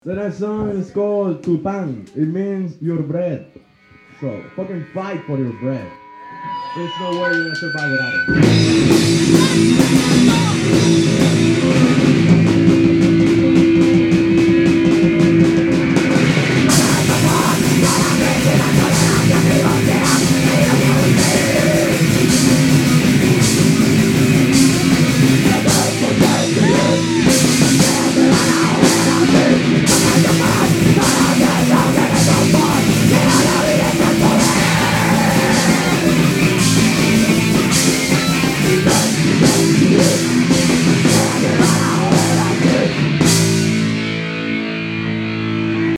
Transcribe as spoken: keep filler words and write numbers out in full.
The next song is called Tu Pan. It means your bread. So fucking fight for your bread. There's no way you're gonna survive without it.